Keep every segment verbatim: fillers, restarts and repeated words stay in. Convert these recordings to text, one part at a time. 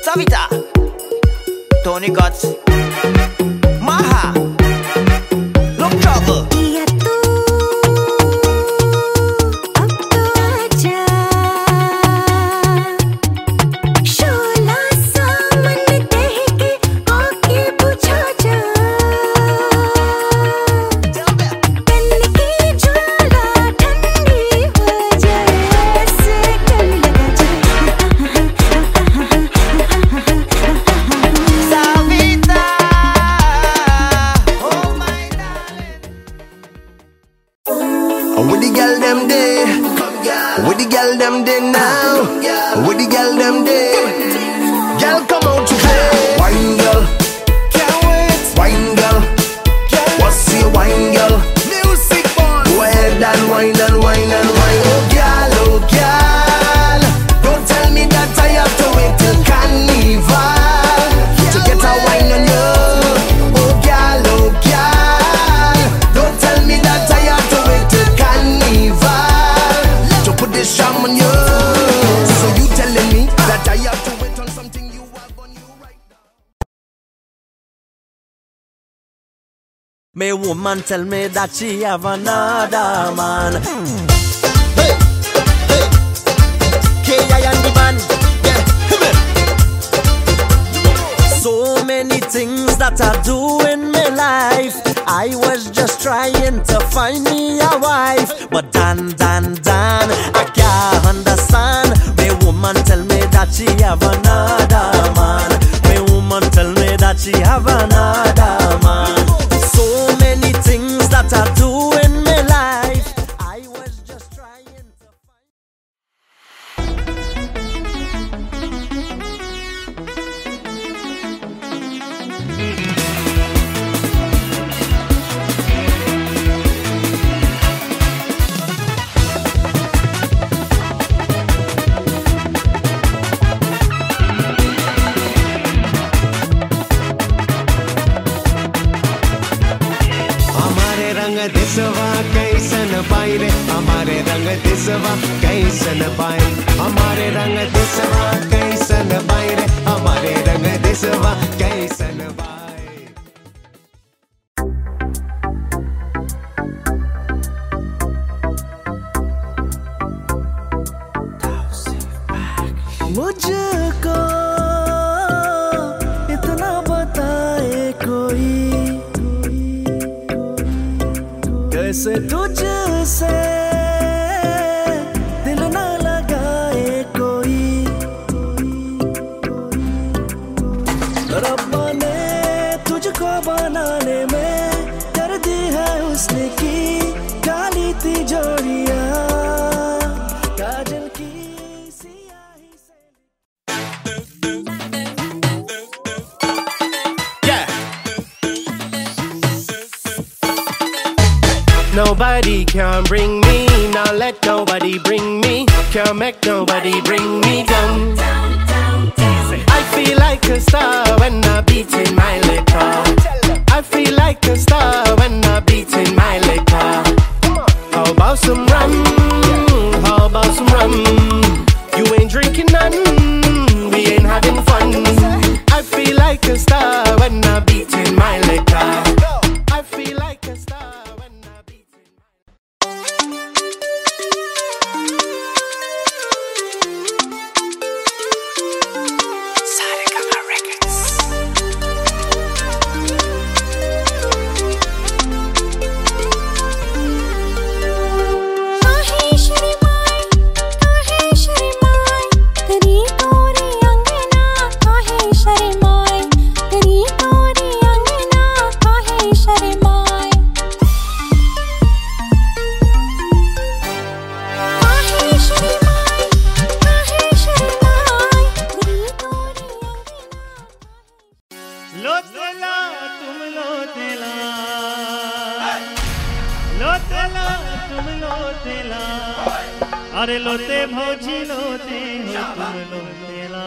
Savita, Tony Guts, Maha, Look Trouble. My woman tell me that she have another man. Hey, hey, K I and the man, yeah, come on. So many things that I do in my life. I was just trying to find me a wife, but Dan, Dan, Dan, I can't understand. My woman tell me that she have another man. My woman tell me that she have another man. So many things that I do in my life. I was just trying to find. दिसवा कैसन पाई रे हमारे रंग दिसवा कैसन पाई हमारे रंग दिसवा कैसन पाई रे हमारे रंग दिसवा कैसन पाई मुझको इतना बताए कोई कैसे तुझसे दिल न लगाए कोई रब्बा ने तुझको बनाने में कर दी है उसने की काली तिजोरियां काजल की सियाही से Nobody can bring me, now let nobody bring me. Can't make nobody bring me down. I feel like a star when I beat in my liquor. I feel like a star when I beat in my liquor. How about some rum? How about some rum? You ain't drinking none, we ain't having fun. I feel like a star when I beat in my liquor. I feel like a star. अरे लोते भौजी लोते हो तुम लोतेला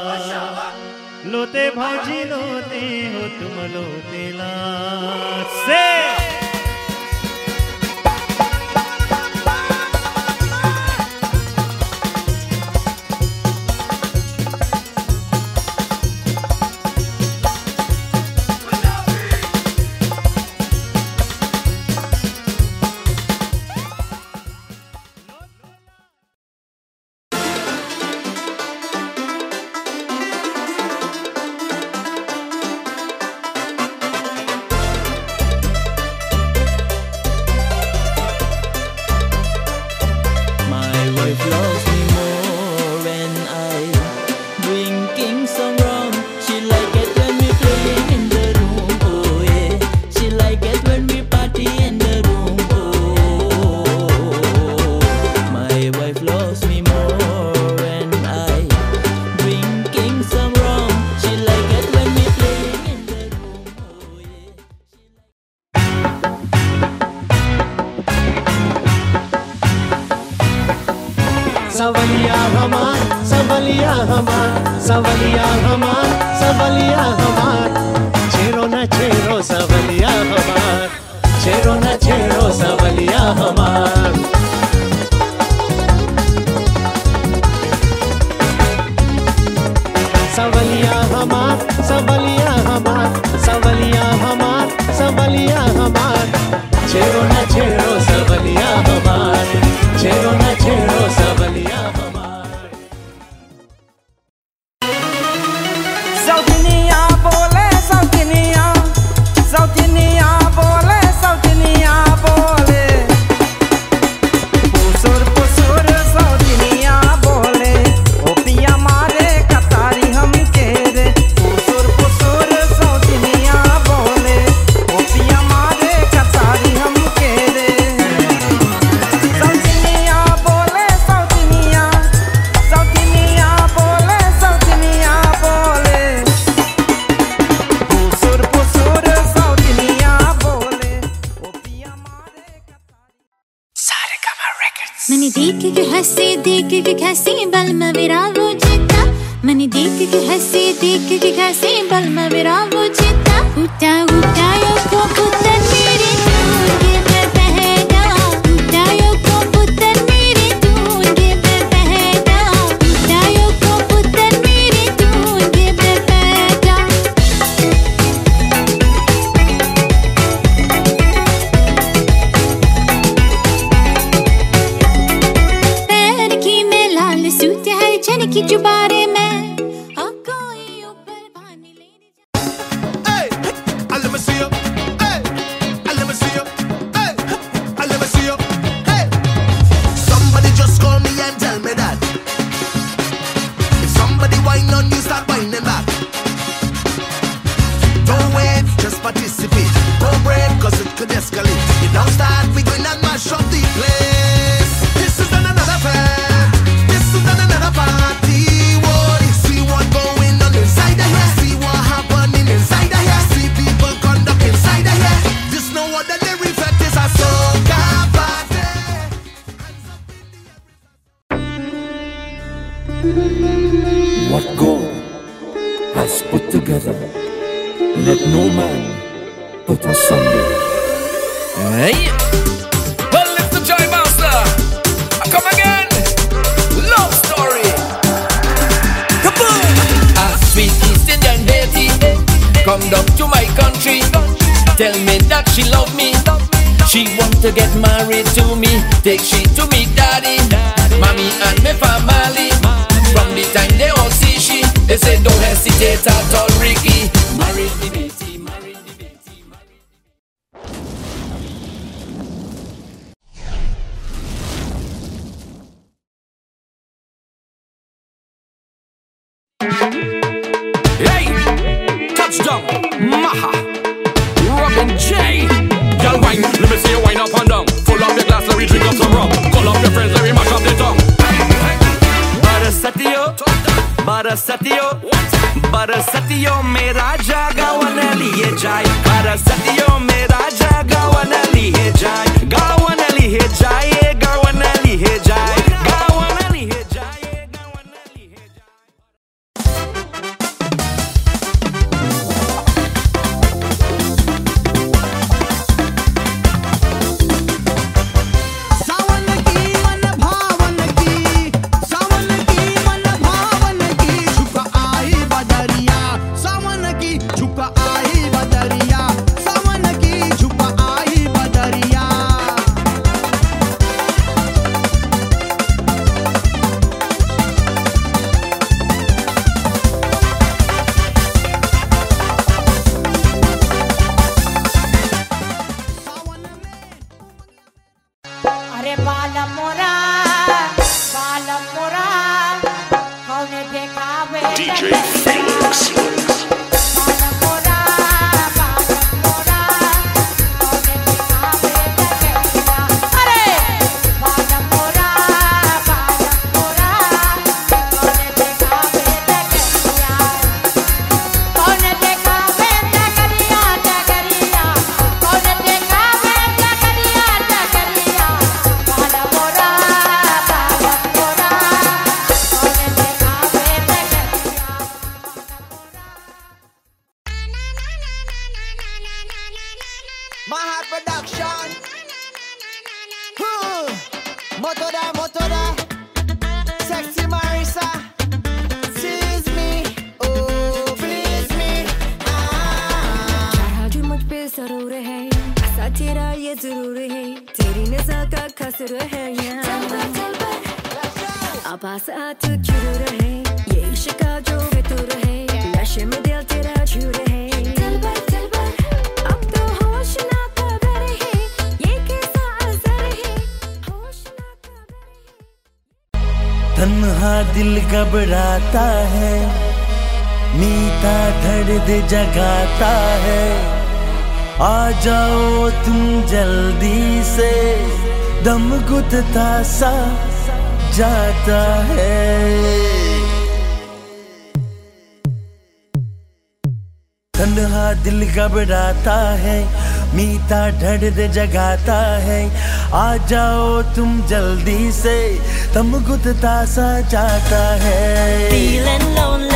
लोते भौजी लोते हो तुम लोतेला से सवलिया हमार सवलिया हमार छेड़ो न छेड़ो सवलिया हमार छेड़ो न छेड़ो सवलिया हमार सवलिया हमार सवलिया हमार सवलिया हमार सवलिया हमार छेड़ो न छेड़ो सवलिया हमार छेड़ो न छेड़ो सवलिया हमार सौतिनिया बोले सौतिनिया सौतिनिया बोले सौतिनिया बोले पुसुर पुसुर सौतिनिया बोले ओ पिया मारे कतारी हम के रे पुसुर पुसुर सौतिनिया बोले ओ पिया मारे कतारी हम के रे सौतिनिया बोले सौतिनिया सौतिनिया बोले सौतिनिया बोले पुसुर पुसुर सौतिनिया बोले ओ पिया मारे मैंने देख के हंसी देख के हंसी बल में मेरा वो चिता मैंने देख के हंसी देख के हंसी बल में मेरा वो चिता उठा उठायो को पुत्र मेरे दूंगे मैं बहना उठायो को पुत्र मेरे दूंगे मैं बहना उठायो को पुत्र मेरे दूंगे मैं बहना पैर की में लाल सूट है चन की चुबारे में और कोई ऊपर पानी लेने जा Hey, I let me see you. Hey, I let me see you. Hey, I let me see you. Hey, somebody just call me and tell me that if somebody whine on you, start whining back. Don't wait, just participate. Don't break, cause it could escalate. You don't start, we going and mash up the place. This is not another fair. This is not another party. What? See what going on inside of here. See what happening inside of here. See people conduct inside of here. This no ordinary fact is a soca party. What God has put together, let no man put asunder. Hey. Well, it's the Joy Master. I come again. Love story. Kaboom! A sweet East Indian lady come down to my country. Tell me that she love me. She want to get married to me. Take she to me daddy, mommy and me family. From the time they all see she, they say don't hesitate at all, Ricky. Marry the Betty, marry the Betty, marry Hey, touchdown, Maha, Robin J. Girl wine, let me see you wine up and down. Full up your glass, let me drink up some rum. Call up your friends, let me mash up the tongue. Barasatiyo, Barasatiyo, Barasatiyo, mera jaga wana liye jai. Barasatiyo, mera jaga wana liye jai. Ga wana liye jai, ga wana liye jai. Ga wana liye jai, ga wana liye jai. सावन की मन भावन की सावन की मन भावन की झुक आई बदरिया सावन की झुक आई बदरिया सावन की झुक आई बदरिया अरे बाल मोरा बाल मोरा कौन देखावे डीजे फिनिक्स बाल मोरा बाल मोरा कौन देखावे डगरिया अरे बाल मोरा बाल मोरा कौन देखावे डगरिया कौन देखावे डगरिया डगरिया कौन देखावे डगरिया डगरिया बाल मोरा बाल मोरा कौन देखावे डगरिया production. Hmm. Motoda, motoda. Sexy Marisa. Tease me. Oh, please me. चाहा जो मुझ पे जरूर है, ऐसा तेरा ये जरूर है, तेरी नज़र का कसर है अब आसात क्यों रहे, ये इश्क का जो फितूर है, नशे में दिल तेरा चूर है दिल भर दिल भर, अब तो होश ना खबर है, ये कैसा असर है, होश ना खबर है। तन्हा दिल घबराता है, मीठा दर्द जगाता है, आ जाओ तुम जल्दी से, दम घुटता सा जाता है। तन्हा दिल घबराता है, मीठा दर्द जगाता है, आ जाओ तुम जल्दी से, दम घुटता सा जाता है। Feeling lonely